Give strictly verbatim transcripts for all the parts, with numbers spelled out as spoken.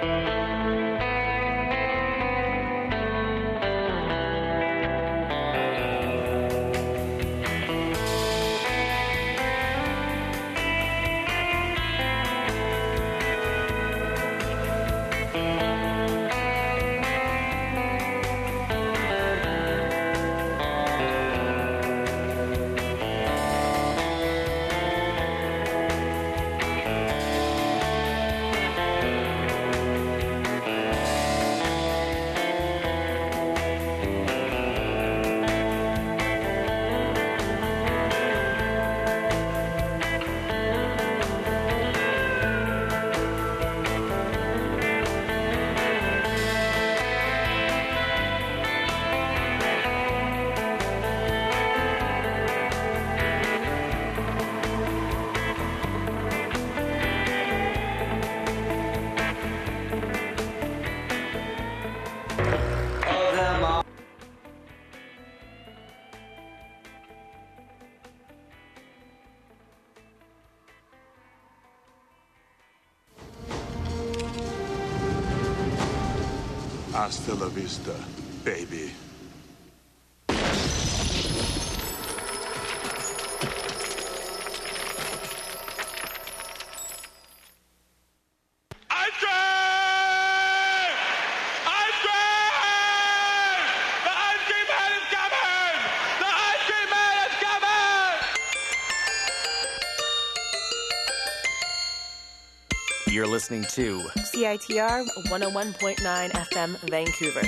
Hasta la vista, baby. You're listening to C I T R one oh one point nine F M Vancouver.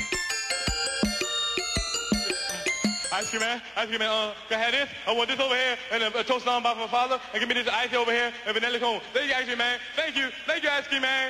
Ice cream man, ice cream man, uh, can I have this? I want this over here, and a, a toast on by my father, and give me this ice over here, and vanilla cone. Thank you, ice cream man. Thank you, thank you, ice cream man.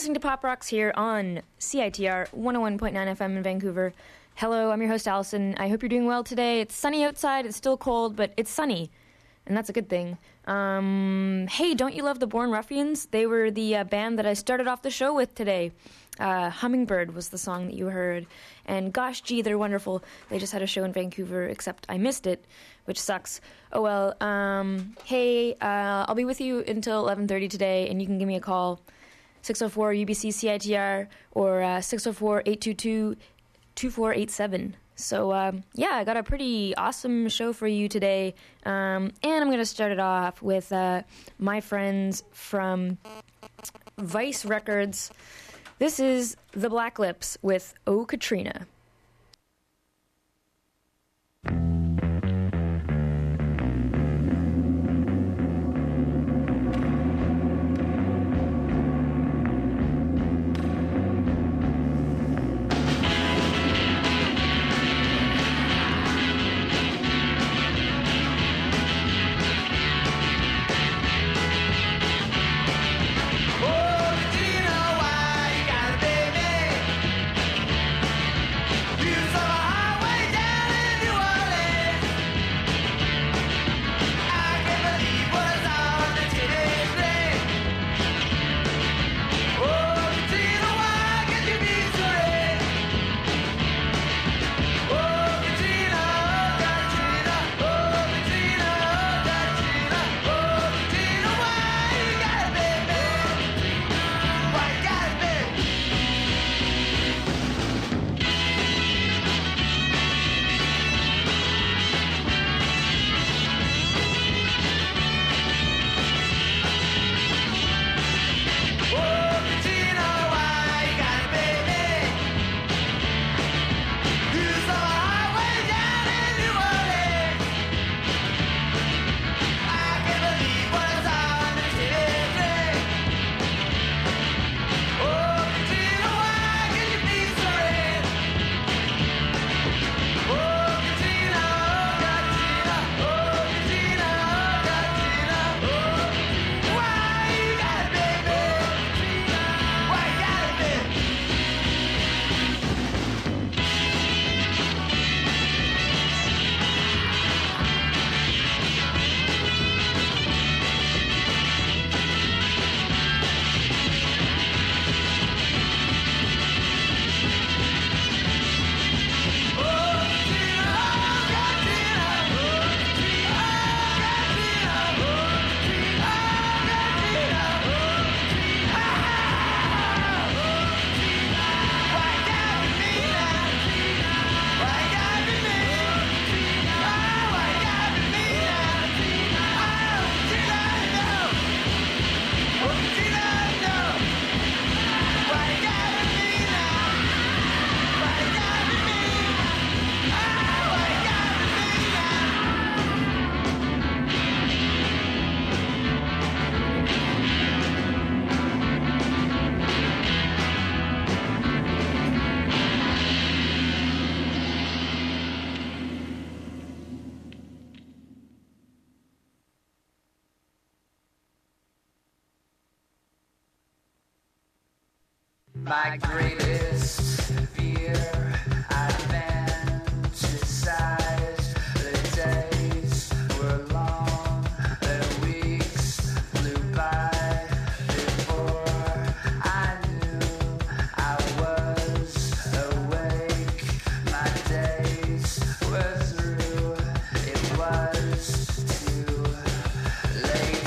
listening to Pop Rocks here on C I T R one oh one point nine F M in Vancouver. Hello, I'm your host, Allison. I hope you're doing well today. It's sunny outside. It's still cold, but it's sunny, and that's a good thing. Um, hey, don't you love the Born Ruffians? They were the uh, band that I started off the show with today. Uh, Hummingbird was the song that you heard. And gosh, gee, they're wonderful. They just had a show in Vancouver, except I missed it, which sucks. Oh well. Um, hey, uh, I'll be with you until eleven thirty today, and you can give me a call, six oh four U B C C I T R or uh, six oh four, eight two two, two four eight seven. So, um, yeah, I got a pretty awesome show for you today. Um, and I'm going to start it off with uh, my friends from Vice Records. This is The Black Lips with Oh Katrina. My greatest fear, I fantasize. The days were long, the weeks flew by. Before I knew I was awake, my days were through. It was too late.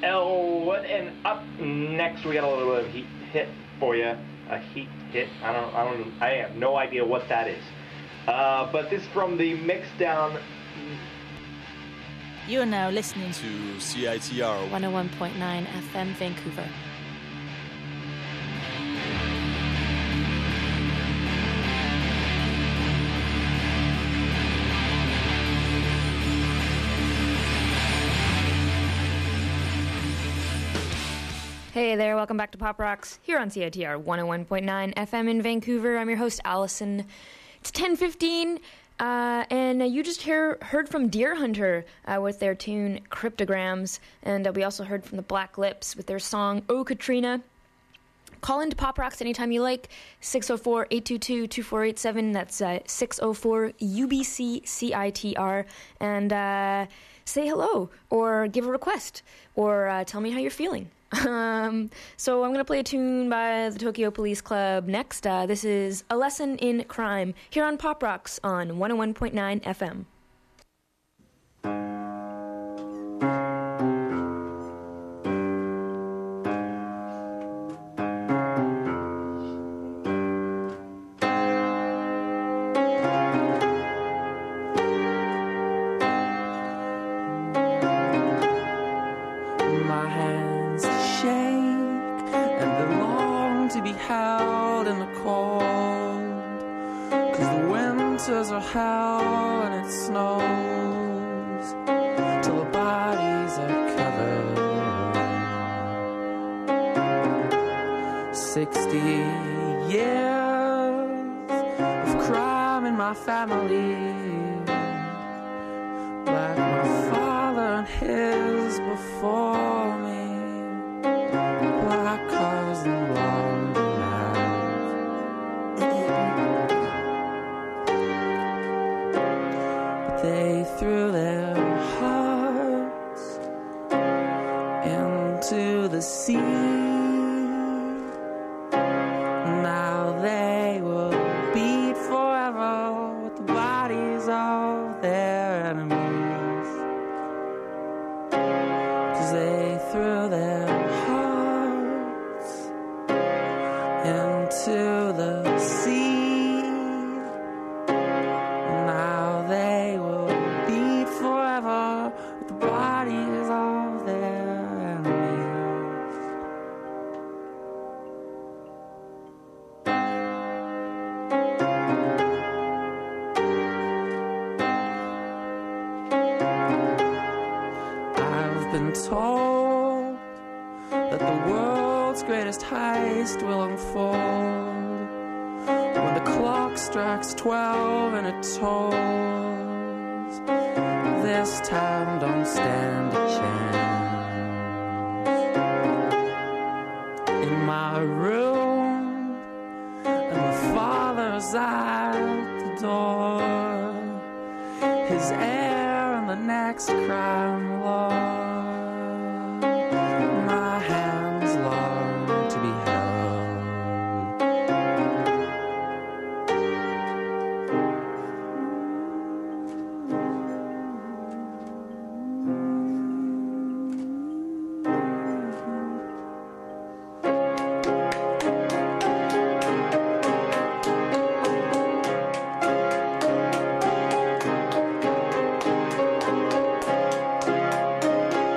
Oh, and up next we got a little bit of heat hit for you. A heat hit. I don't. I don't. I have no idea what that is. Uh, but this is from the Mixdown. You are now listening to C I T R one oh one point nine F M Vancouver. Hey there, welcome back to Pop Rocks here on C I T R one oh one point nine F M in Vancouver. I'm your host, Allison. It's ten fifteen, uh, and uh, you just hear, heard from Deer Hunter uh, with their tune Cryptograms, and uh, we also heard from the Black Lips with their song Oh Katrina. Call into Pop Rocks anytime you like, six oh four, eight two two, two four eight seven, that's uh, six oh four U B C C I T R, and uh, say hello, or give a request, or uh, tell me how you're feeling. Um, so I'm going to play a tune by the Tokyo Police Club next. Uh, this is A Lesson in Crime here on Pop Rocks on one oh one point nine F M. My hands shake and they long to be held in the cold, 'cause the winters are hell and it snows till the bodies are covered. Sixty years of crime in my family, like my father and his before me. Black cars and laundromats, but they threw their hearts into the sea. Now they will beat forever with the bodies of their enemies, 'cause they threw their hearts into the sea. Now they will beat forever with the bodies of their enemies. I've been told that the world's greatest heist will unfold when the clock strikes twelve and it tolls. This time don't stand a chance. In my room, and my father's at the door, his heir and the next crime lord. My hands long to be held.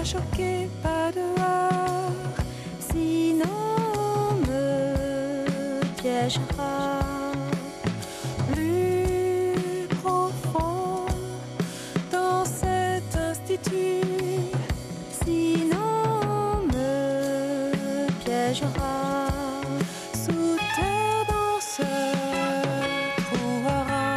pas choqué, pas dehors, sinon on me piégera. Plus profond dans cet institut, sinon on me piégera. Sous terre dans ce brouhaha.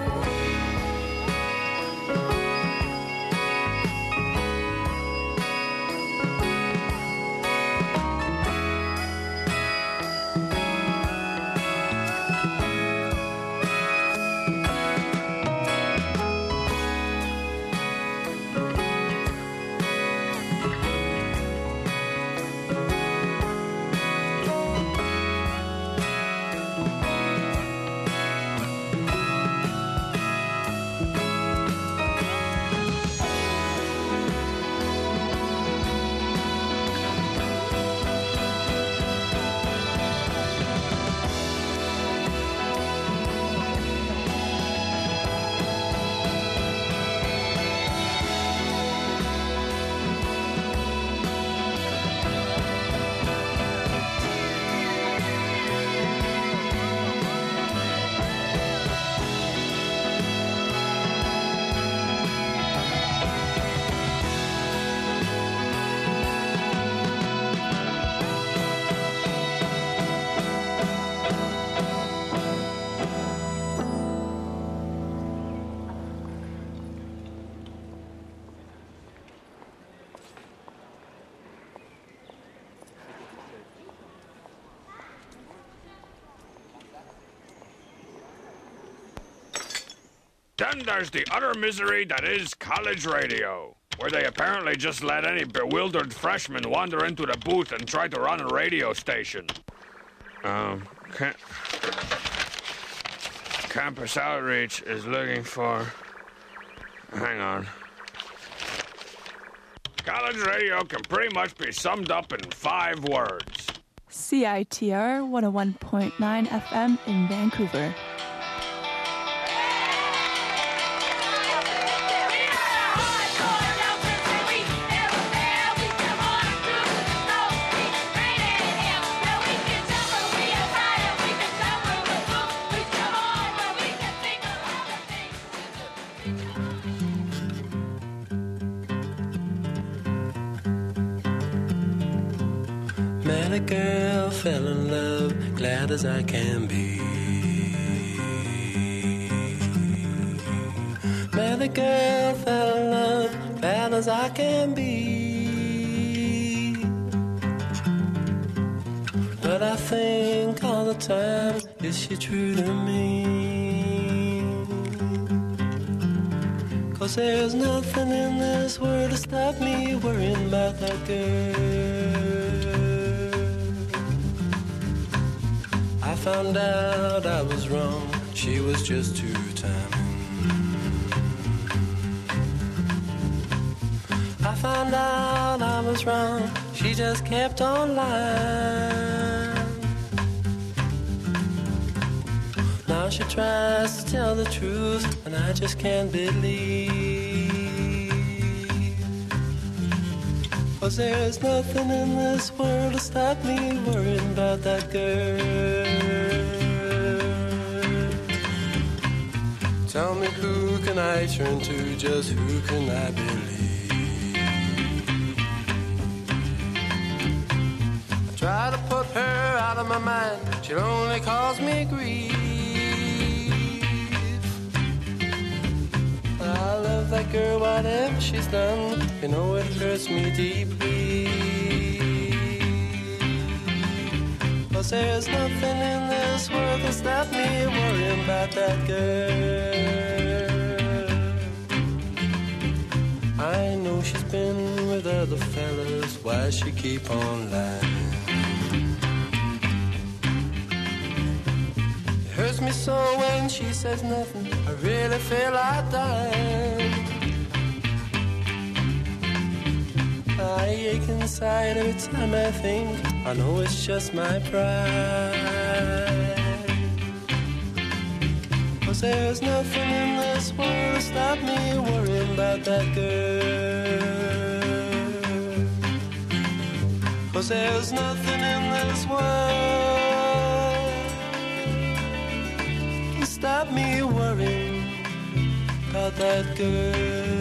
Then there's the utter misery that is college radio, where they apparently just let any bewildered freshman wander into the booth and try to run a radio station. Um, ca- Campus Outreach is looking for... Hang on. College radio can pretty much be summed up in five words. C I T R one oh one point nine F M in Vancouver. Met a girl, fell in love, glad as I can be. Met a girl, fell in love, glad as I can be. But I think all the time, is she true to me? 'Cause there's nothing in this world to stop me worrying about that girl. I found out I was wrong, she was just too timing. I found out I was wrong, she just kept on lying. Now she tries to tell the truth, and I just can't believe. 'Cause there's nothing in this world to stop me worrying about that girl. Tell me, who can I turn to, just who can I believe? I try to put her out of my mind, she'll only cause me grief. I love that girl, whatever she's done, you know it hurts me deeply. 'Cause there's nothing in this world to stop me worrying about that girl. I know she's been with other fellas, why she keep on lying? It hurts me so when she says nothing, I really feel like dying. I ache inside every time I think, I know it's just my pride. 'Cause there's nothing in this world to stop me worrying about that girl. 'cause there's nothing in this world can stop me worrying about that girl.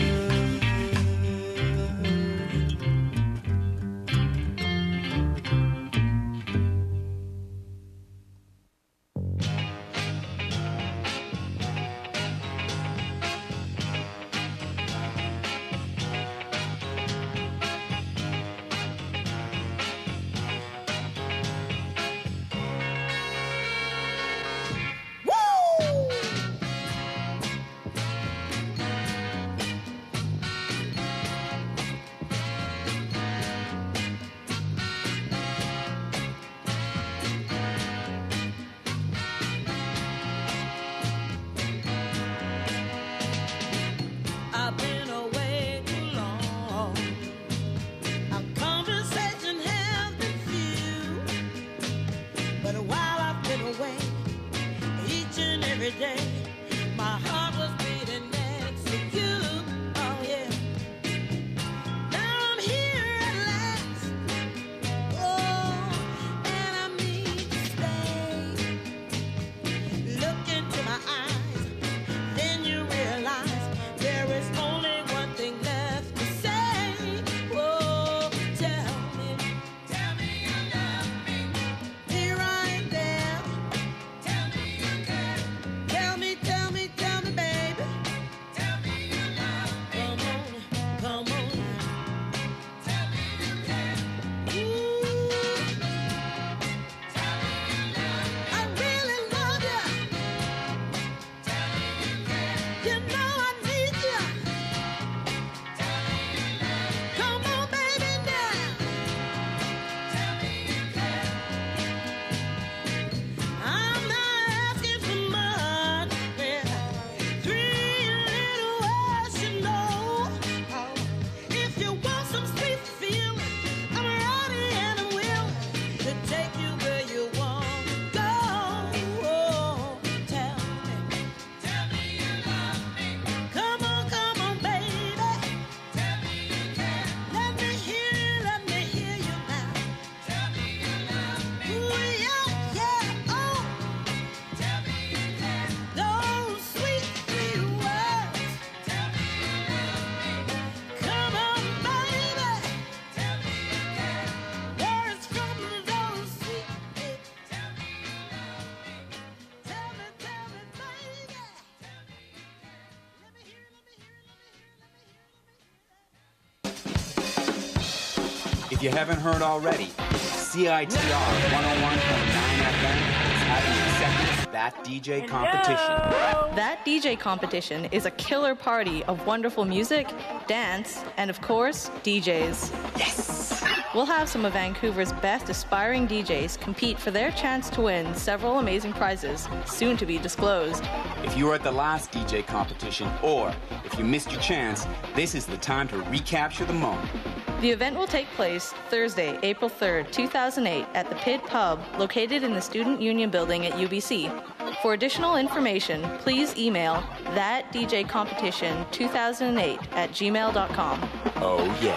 If you haven't heard already, C I T R one oh one point nine F M is having its second That D J competition. That D J competition is a killer party of wonderful music, dance, and of course, D Js. Yes! We'll have some of Vancouver's best aspiring D Js compete for their chance to win several amazing prizes, soon to be disclosed. If you were at the last D J competition, or if you missed your chance, this is the time to recapture the moment. The event will take place Thursday, April third, two thousand eight at the Pit Pub, located in the Student Union Building at U B C. For additional information, please email that D J competition two thousand eight at gmail dot com. Oh, yeah.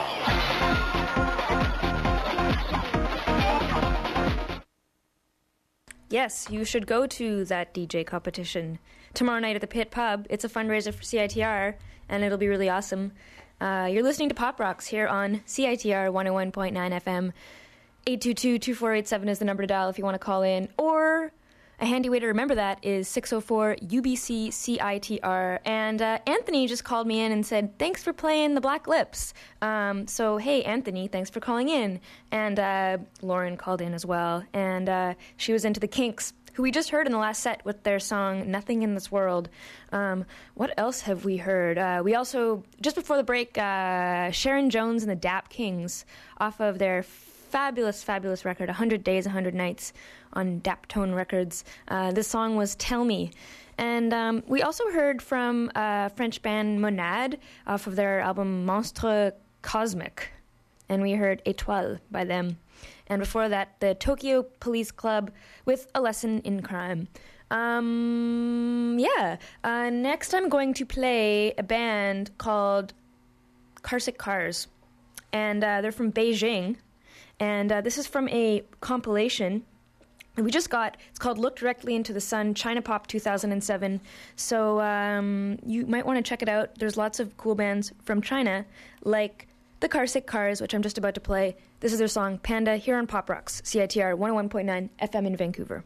Yes, you should go to that D J competition tomorrow night at the Pit Pub. It's a fundraiser for C I T R, and it'll be really awesome. Uh, you're listening to Pop Rocks here on C I T R one oh one point nine F M. eight two two, two four eight seven is the number to dial if you want to call in. Or a handy way to remember that is six oh four U B C C I T R. And uh, Anthony just called me in and said, thanks for playing the Black Lips. Um, so, hey, Anthony, thanks for calling in. And uh, Lauren called in as well. And uh, she was into the Kinks, who we just heard in the last set with their song Nothing in This World. Um, what else have we heard? Uh, we also, just before the break, uh, Sharon Jones and the Dap Kings off of their fabulous, fabulous record, one hundred days, one hundred nights on Daptone Records. Uh, this song was Tell Me. And um, we also heard from uh, French band Monade off of their album Monstre Cosmic. And we heard Étoile by them. And before that, the Tokyo Police Club with A Lesson in Crime. Um, yeah. Uh, next I'm going to play a band called Carsick Cars. And uh, they're from Beijing. And uh, this is from a compilation we just got. It's called Look Directly into the Sun, China Pop two thousand seven. So um, you might want to check it out. There's lots of cool bands from China, like the Carsick Cars, which I'm just about to play. This is their song, Panda, here on Pop Rocks, C I T R one oh one point nine F M in Vancouver.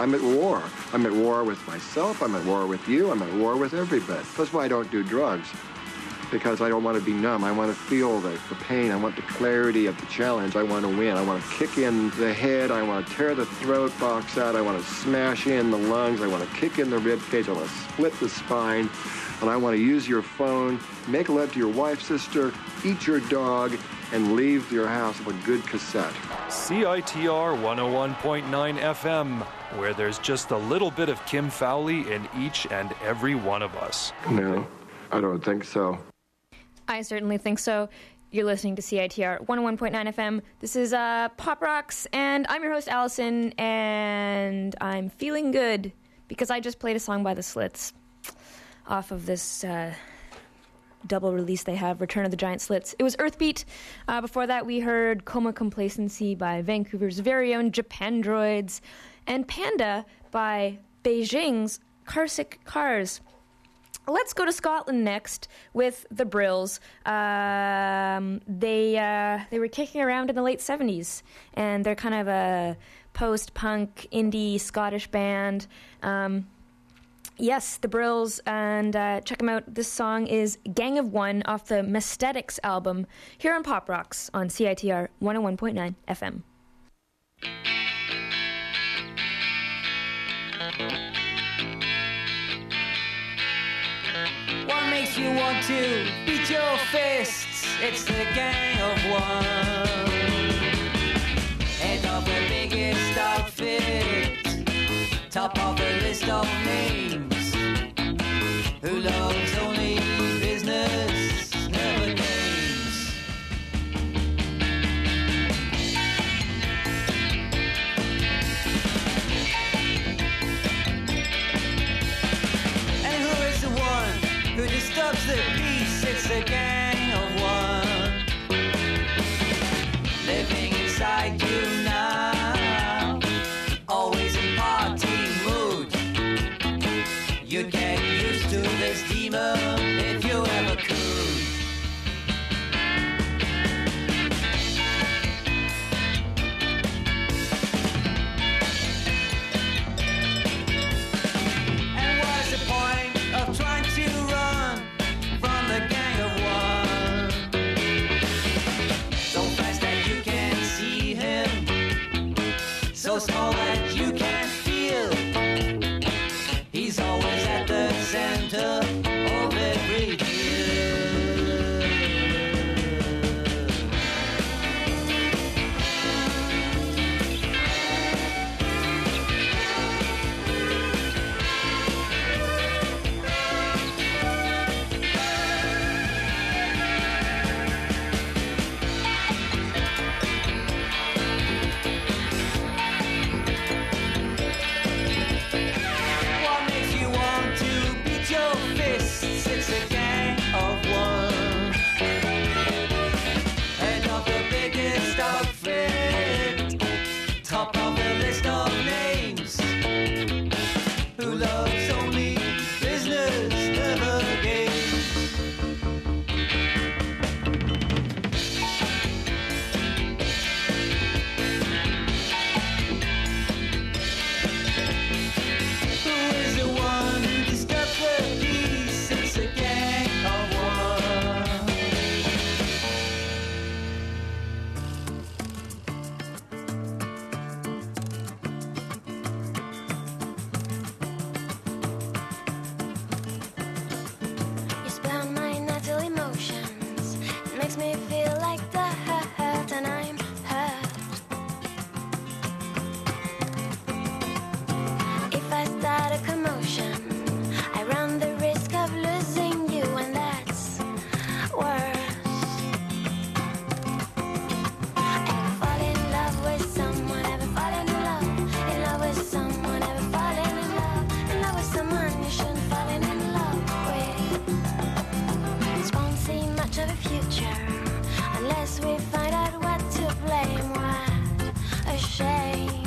I'm at war. I'm at war with myself. I'm at war with you. I'm at war with everybody. That's why I don't do drugs, because I don't want to be numb. I want to feel the, the pain. I want the clarity of the challenge. I want to win. I want to kick in the head. I want to tear the throat box out. I want to smash in the lungs. I want to kick in the rib cage. I want to split the spine. And I want to use your phone, make love to your wife, sister, eat your dog, and leave your house with a good cassette. C I T R one oh one point nine F M, where there's just a little bit of Kim Fowley in each and every one of us. No, I don't think so. I certainly think so. You're listening to C I T R one oh one point nine F M. This is uh, Pop Rocks, and I'm your host, Allison, and I'm feeling good because I just played a song by the Slits off of this uh, double release they have, Return of the Giant Slits. It was Earthbeat. Uh, before that, we heard Coma Complacency by Vancouver's very own Japandroids, and Panda by Beijing's Carsick Cars. Let's go to Scotland next with the Brills. Um, they uh, they were kicking around in the late seventies, and they're kind of a post-punk indie Scottish band. Um, yes, the Brills, and uh, check them out. This song is Gang of One off the Mesthetics album here on Pop Rocks on C I T R one oh one point nine F M. What makes you want to beat your fists? It's the gang of one. Head of the biggest outfit, top of the list of names. Who loves only business, never games. And who is the one who disturbs the peace? It's a gang of one, living inside you now, always in party mood. You'd get used to this demon if you ever could. And what's the point of trying to run from the gang of one? So fast that you can't see him, so small that you can't feel. He's always at the center of every deal. What makes you want to beat your fists? It's a gang of one. Head of the biggest outfit, top of the list of names. Who loves only business, never games. Who is the one who disturbs the peace? It's a gang of one. You spell my natural emotions. It makes me feel like the hurt, and I'm hurt. If I start a commotion, I run the risk of losing you, and that's worse. Ever fall in love with someone? Ever fallen in love? In love with someone? Ever fallen in love? In love with someone you shouldn't fallen in love with. This won't see much of a future unless we find out what to blame. What a shame.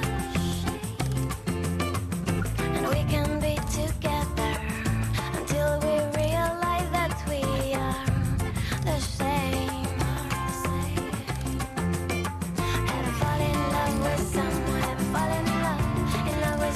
And we can be together until we realize that we are the same. Ever fall in love with someone? Ever fallen in love? In love with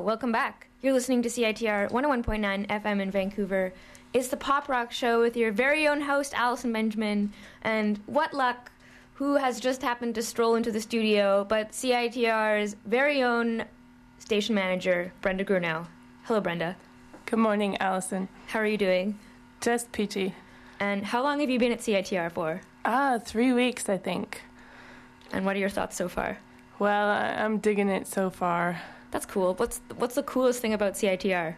welcome back. You're listening to C I T R one oh one point nine F M in Vancouver. It's the Pop Rock Show with your very own host, Allison Benjamin. And what luck, who has just happened to stroll into the studio, but C I T R's very own station manager, Brenda Grunow. Hello, Brenda. Good morning, Allison. How are you doing? Just peachy. And how long have you been at C I T R for? Ah, three weeks, I think. And what are your thoughts so far? Well, I- I'm digging it so far. That's cool. What's what's the coolest thing about C I T R?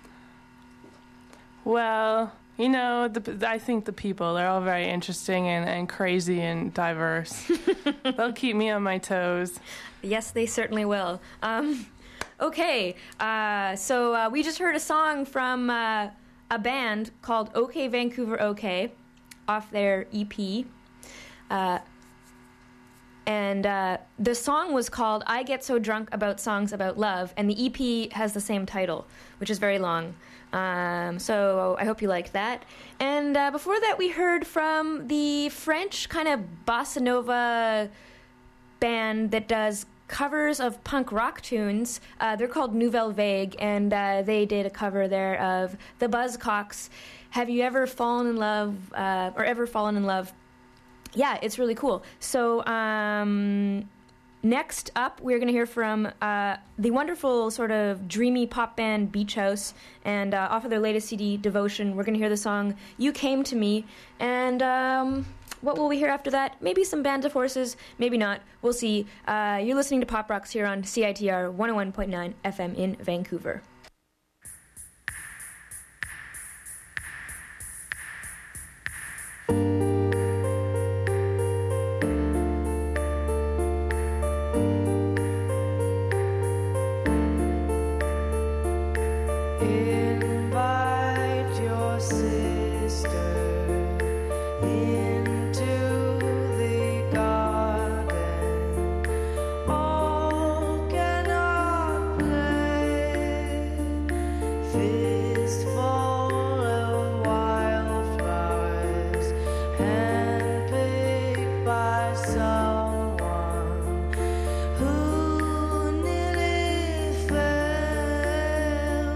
Well, you know, the, I think the people, they're all very interesting and, and crazy and diverse. They'll keep me on my toes. Yes, they certainly will. Um, okay, uh, so uh, we just heard a song from uh, a band called OK Vancouver OK off their E P. Uh, and uh, the song was called I Get So Drunk About Songs About Love, and the E P has the same title, which is very long. Um, so I hope you liked that. And uh, before that, we heard from the French kind of bossa nova band that does covers of punk rock tunes. Uh, they're called Nouvelle Vague, and uh, they did a cover there of the Buzzcocks. Have you ever fallen in love, uh, or ever fallen in love? Yeah, it's really cool. So um, next up, we're going to hear from uh, the wonderful sort of dreamy pop band Beach House, and uh, off of their latest C D, Devotion, we're going to hear the song You Came to Me, and um, what will we hear after that? Maybe some Band of Horses, maybe not. We'll see. Uh, you're listening to Pop Rocks here on C I T R one oh one point nine F M in Vancouver. Invite your sister into the garden. All cannot play. Fistful of wildflowers, handpicked by someone who nearly fell.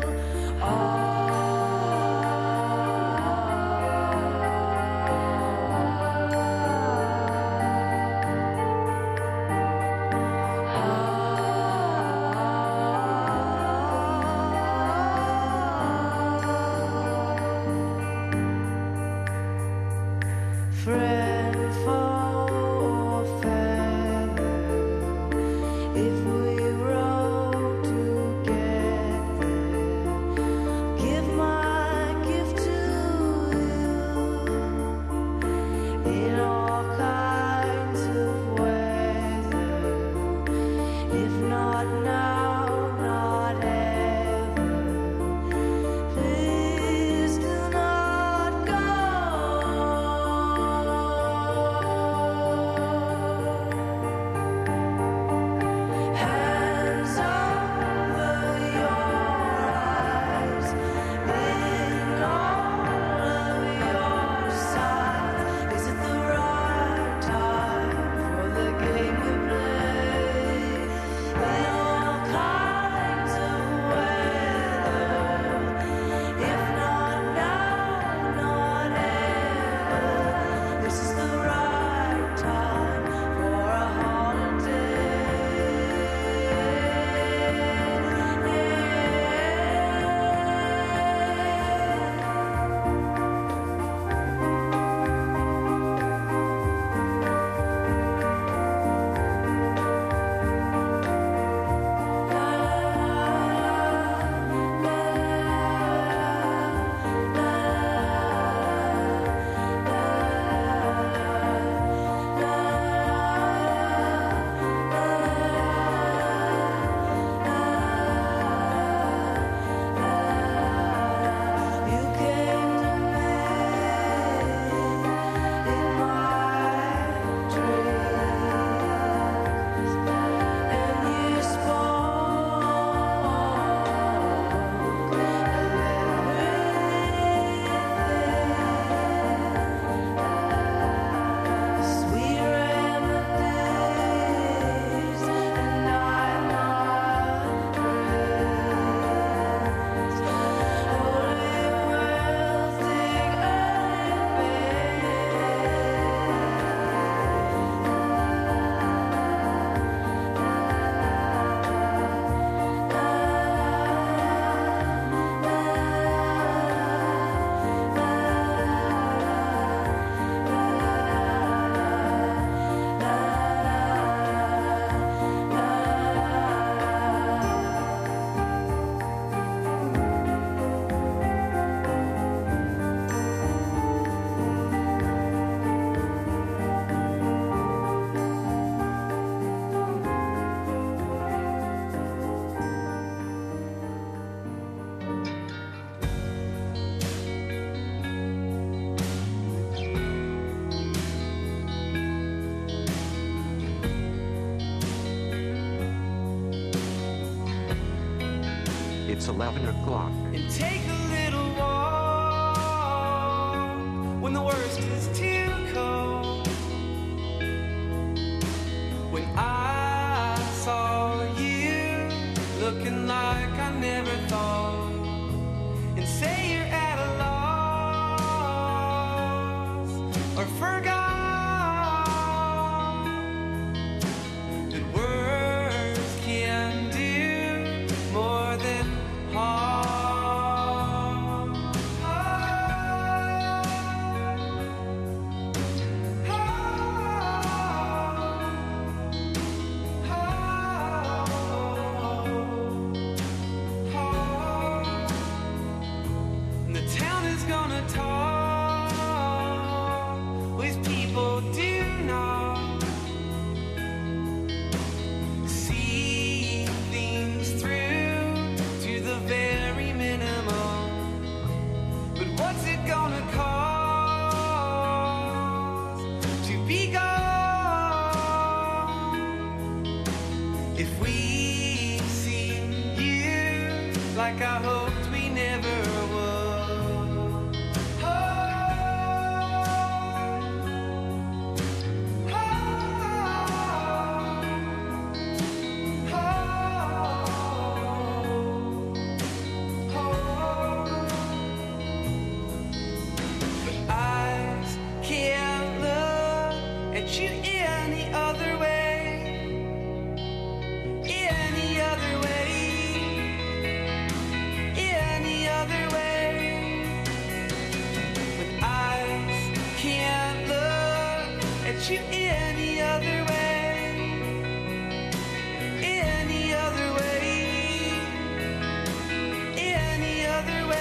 Friend, foe, or feather, if we rode together, give my gift to you in all kinds of weather. If not now, not ever. Please do not go. It's eleven o'clock. And take a little walk when the worst is too cold. When I saw you looking like I never thought, and say you're at a loss or forgot. Like I hoped we never would. Oh, oh, oh, oh, but eyes can't look at you any other way, any other way. You any other way, any other way, any other way.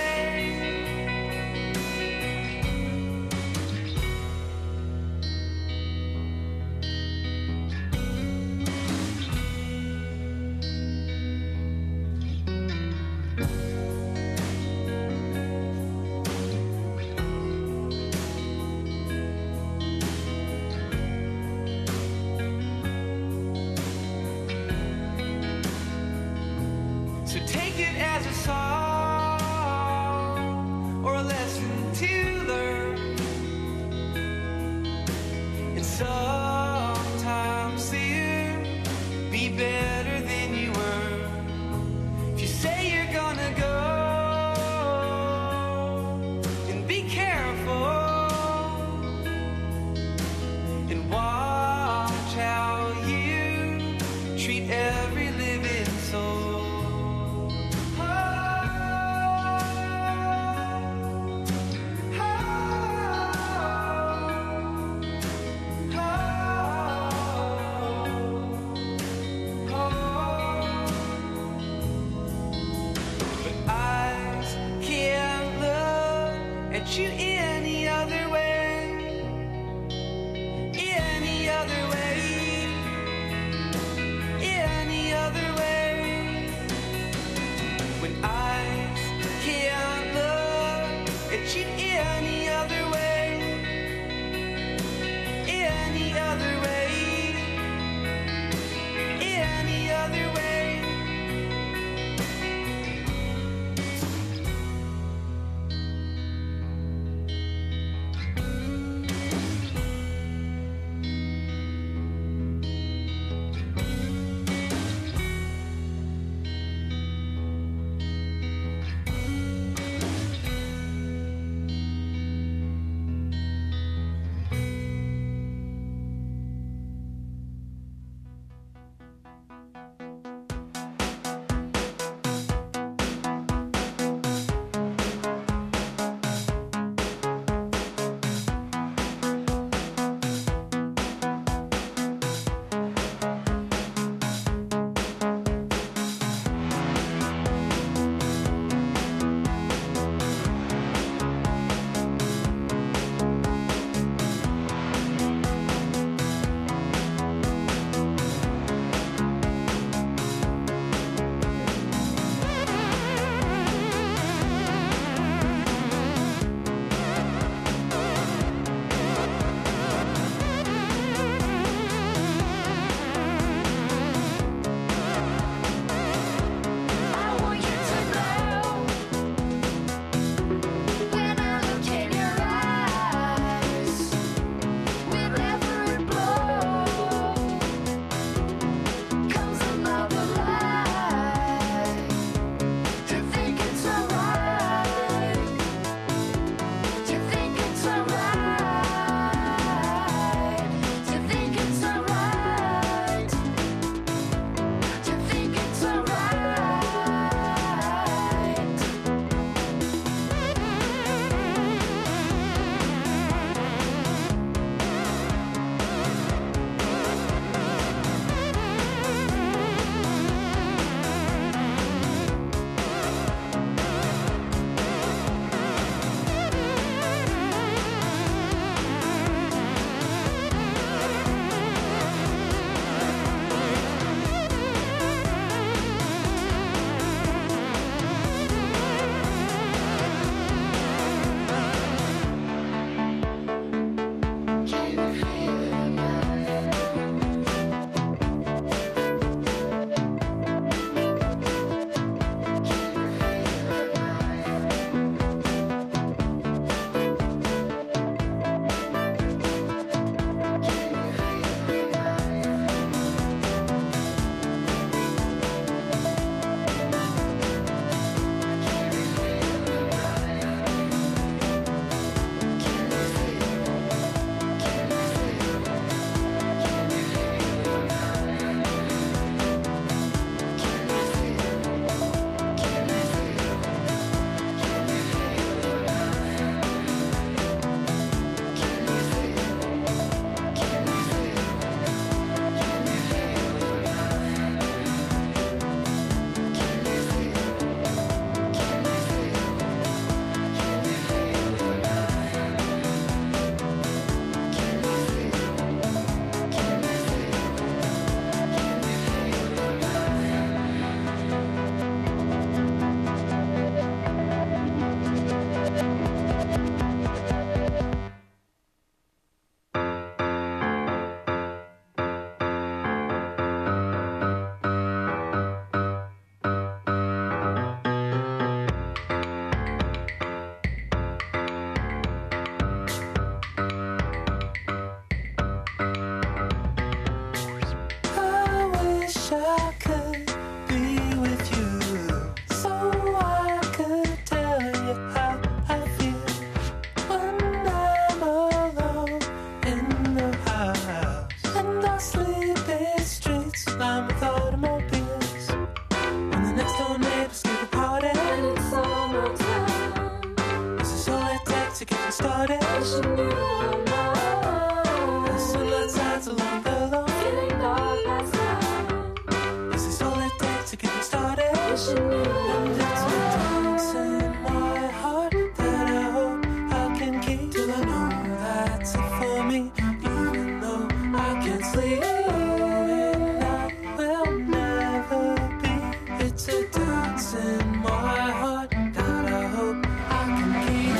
Wishing you were mine. The sunlight shines along the lawn. Feeling all past time. This is all it takes to get me started. Wishing you were mine. It's a dance in my heart that I hope I can keep till I know that's it for me. Even though I can't sleep, and I will never be. It's a dance in my heart that I hope I can keep.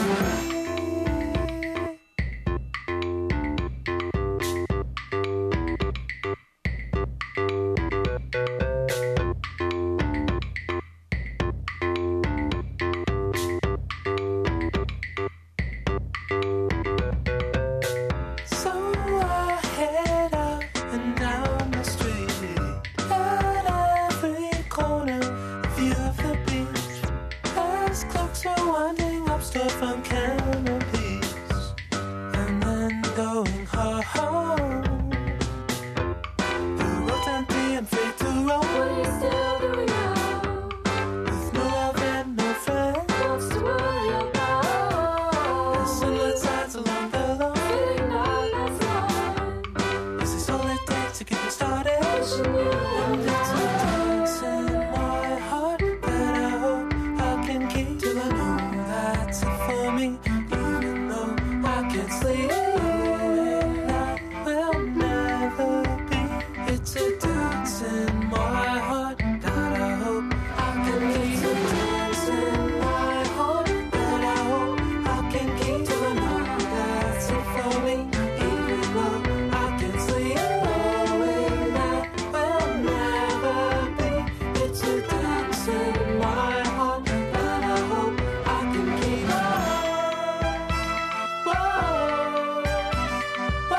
So I head up and down the street. At every corner, view of the beach. As clocks are winding up, store from canopies. And then going home. The road's empty and free to roam. What are you still doing now? With no love and no friends. What's to worry about? The sunlight shines along the lawn. Feeling all that's mine. This is all it takes to get me started. Wishing you and it's a dance in my heart that I hope I can keep till I know that's it for me. Even though I can't sleep, and I will never be. It's a dance in my heart that I hope I can keep. It's a dance in my heart that I hope I can keep till I know that's it for me. Even though I can't sleep, and I will never be. It's a dance in my heart that I hope I can keep. Whoa, whoa,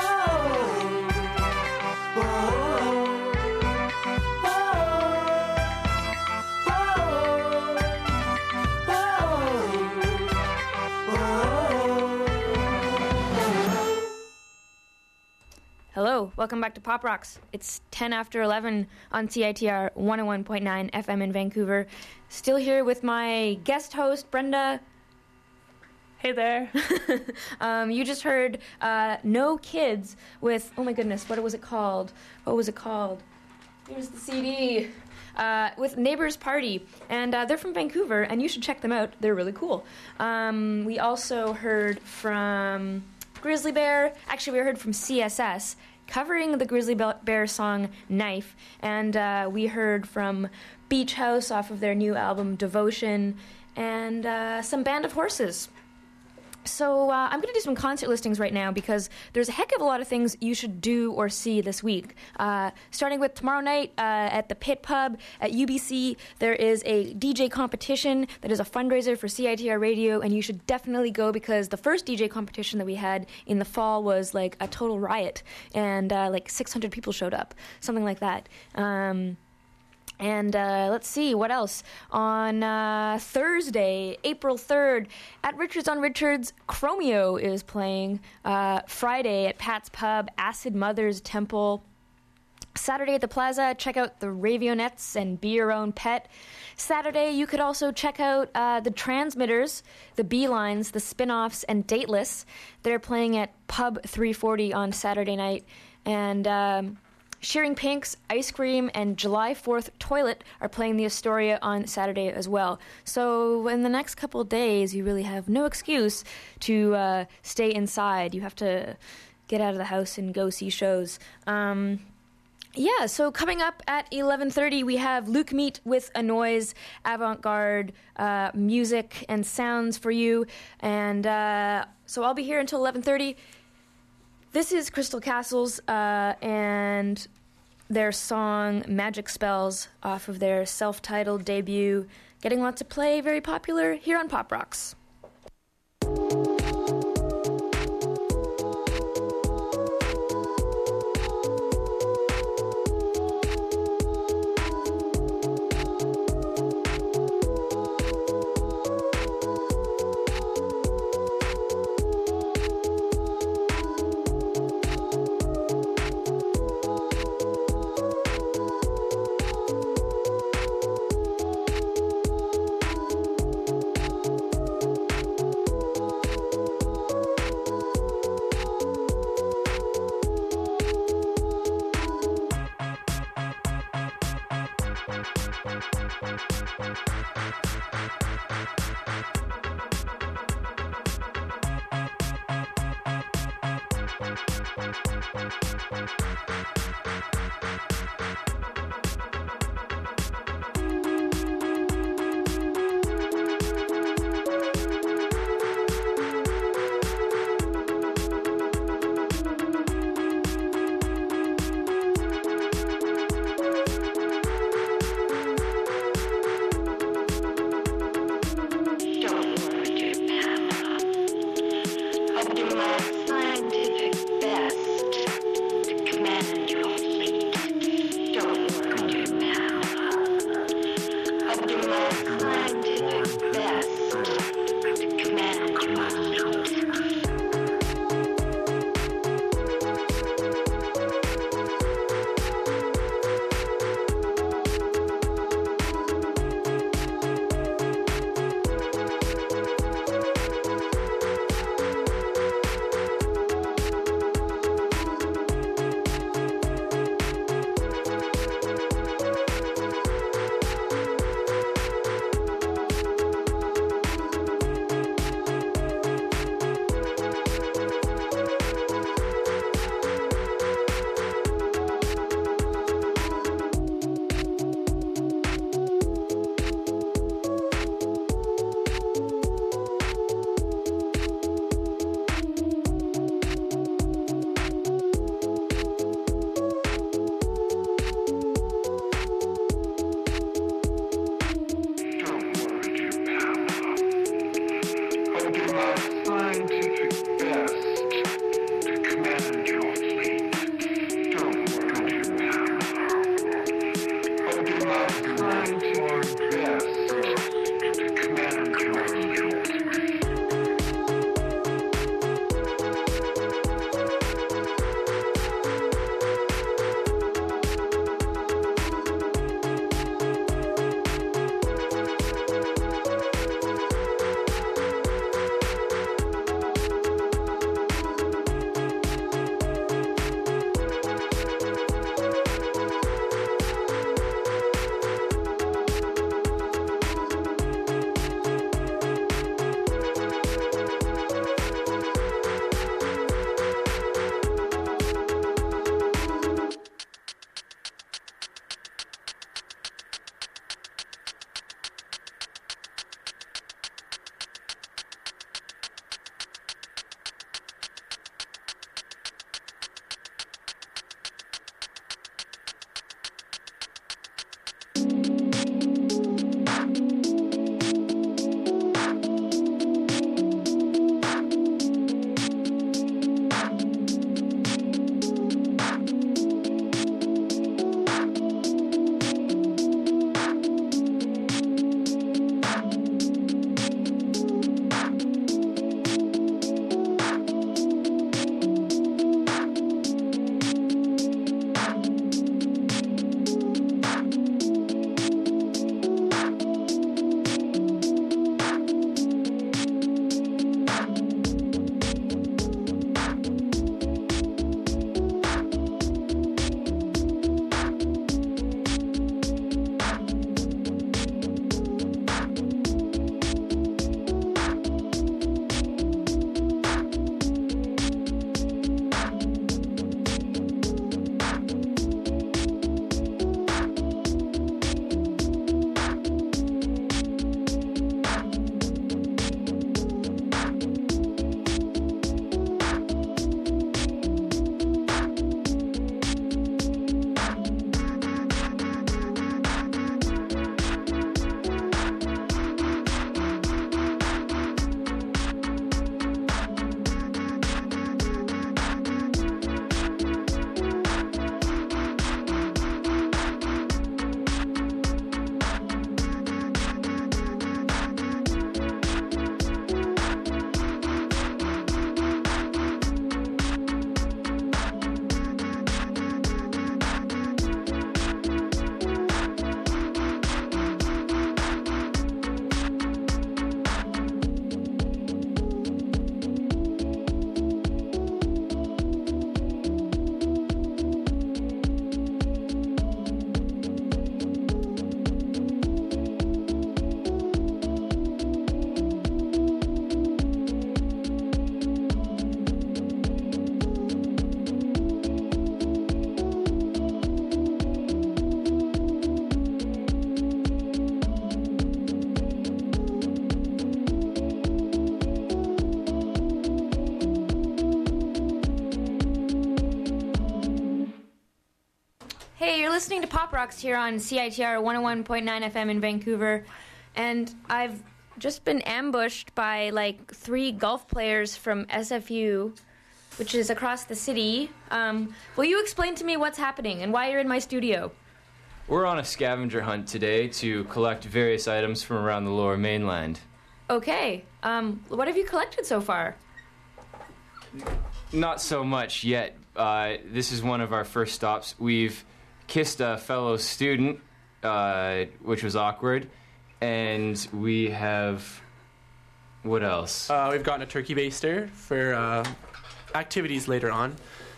Hello, welcome back to Pop Rocks. It's ten after eleven on C I T R one oh one point nine F M in Vancouver. Still here with my guest host, Brenda. Hey there. um, you just heard uh, No Kids with, oh my goodness, what was it called? What was it called? Here's the C D. Uh, with Neighbors Party, and uh, they're from Vancouver, and you should check them out. They're really cool. Um, we also heard from Grizzly Bear. Actually, we heard from C S S covering the Grizzly Bear song Knife, and uh, we heard from Beach House off of their new album Devotion, and uh, some Band of Horses. So uh, I'm going to do some concert listings right now because there's a heck of a lot of things you should do or see this week. Uh, starting with tomorrow night uh, at the Pit Pub at U B C, there is a D J competition that is a fundraiser for C I T R Radio, and you should definitely go because the first D J competition that we had in the fall was like a total riot, and uh, like six hundred people showed up, something like that. Um, And uh, let's see, what else? On uh, Thursday, April third, at Richards on Richards, Chromeo is playing. Uh, Friday at Pat's Pub, Acid Mother's Temple. Saturday at the Plaza, check out the Ravionettes and Be Your Own Pet. Saturday, you could also check out uh, the Transmitters, the B-Lines, the Spin-Offs, and Dateless. They're playing at Pub three forty on Saturday night. And Um, Shearing Pinks, Ice Cream, and July fourth Toilet are playing the Astoria on Saturday as well. So in the next couple of days, you really have no excuse to uh, stay inside. You have to get out of the house and go see shows. Um, yeah, so coming up at eleven thirty, we have Luke Meat with a noise, avant-garde uh, music and sounds for you. And uh, so I'll be here until eleven thirty. This is Crystal Castles uh, and their song Magic Spells off of their self-titled debut, getting lots of play, very popular here on Pop Rocks. Hey, you're listening to Pop Rocks here on C I T R one oh one point nine F M in Vancouver, and I've just been ambushed by like three golf players from S F U, which is across the city. Um, will you explain to me what's happening and why you're in my studio? We're on a scavenger hunt today to collect various items from around the Lower Mainland. Okay. Um, what have you collected so far? Not so much yet. Uh, this is one of our first stops. We've kissed a fellow student, uh, which was awkward, and we have... what else? Uh, we've gotten a turkey baster for uh, activities later on.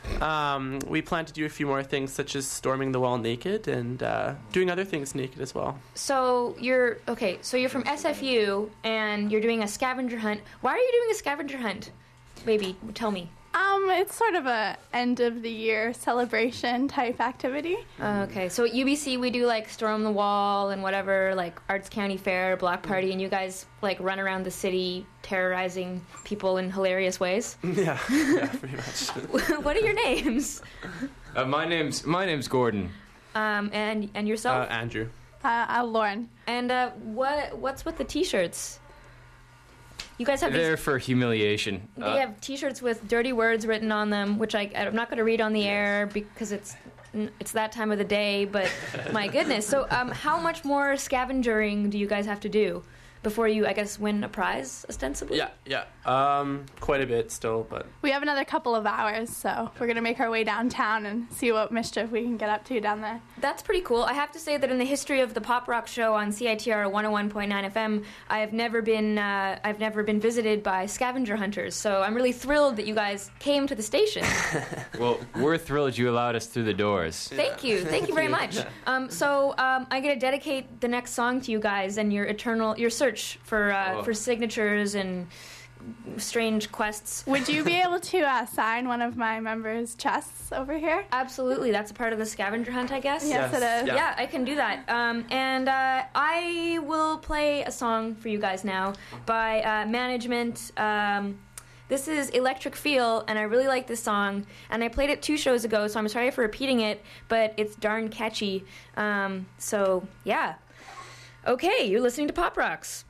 Um, we plan to do a few more things, such as storming the wall naked and uh, doing other things naked as well. So you're okay. So you're from S F U and you're doing a scavenger hunt. Why are you doing a scavenger hunt? Maybe tell me. Um, it's sort of a end of the year celebration type activity. Uh, okay, so at U B C we do like storm the wall and whatever, like Arts County Fair, block party, and you guys like run around the city terrorizing people in hilarious ways. Yeah, yeah, pretty much. What are your names? Uh, my name's my name's Gordon. Um, and and yourself? Uh, Andrew. Uh, uh, Lauren. And uh, what what's with the T-shirts? You guys have They're these, for humiliation. they Uh, have T-shirts with dirty words written on them, which I, I'm not going to read on the air because it's it's that time of the day. But my goodness, so um, how much more scavengering do you guys have to do before you, I guess, win a prize ostensibly? Yeah, yeah. Um, quite a bit still, but We have another couple of hours, so we're going to make our way downtown and see what mischief we can get up to down there. That's pretty cool. I have to say that in the history of the Pop Rock Show on C I T R one oh one point nine F M, I have never been uh, I've never been visited by scavenger hunters. So I'm really thrilled that you guys came to the station. well, we're thrilled you allowed us through the doors. Thank you, thank you very much. Um, so um, I'm gonna dedicate the next song to you guys and your eternal your search for uh, Oh. for signatures and strange quests. Would you be able to uh, sign one of my members' chests over here? Absolutely, that's a part of the scavenger hunt, I guess. Yes, Yes. it is. Yeah, Yeah. I can do that. Um, and uh, I will play a song for you guys now by uh, Management. Um, this is Electric Feel, and I really like this song. And I played it two shows ago, so I'm sorry for repeating it, but it's darn catchy. Um, so, yeah. Okay, you're listening to Pop Rocks.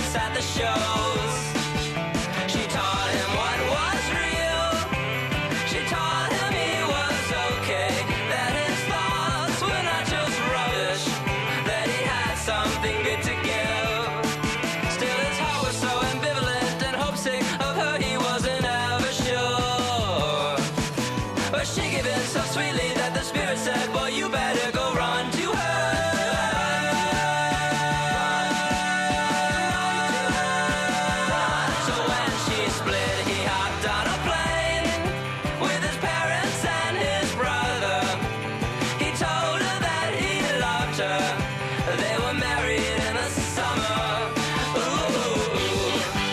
dance at the shows. She taught him what was real. She taught him he was okay, that his thoughts were not just rubbish, that he had something good to give. Still his heart was so ambivalent and homesick of her he wasn't ever sure. But she gave in so sweetly that the spirit said, boy, you better go run to her. So when she split, he hopped on a plane with his parents and his brother. He told her that he loved her. They were married in the summer. Ooh.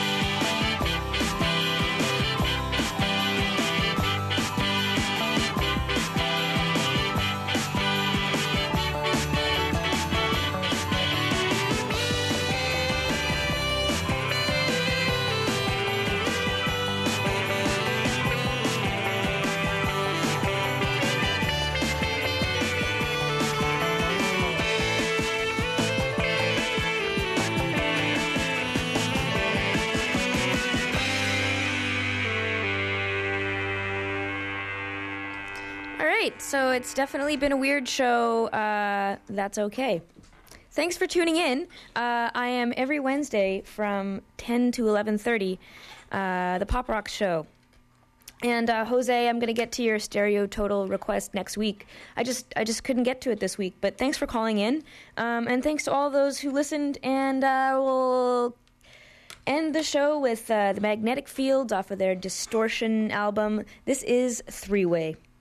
All right, so it's definitely been a weird show. Uh, that's okay. Thanks for tuning in. Uh, I am every Wednesday from ten to eleven thirty, uh, the Pop Rock Show. And uh, Jose, I'm going to get to your stereo total request next week. I just I just couldn't get to it this week, but thanks for calling in. Um, and thanks to all those who listened, and uh, we'll end the show with uh, the Magnetic Fields off of their Distortion album. This is Three Way.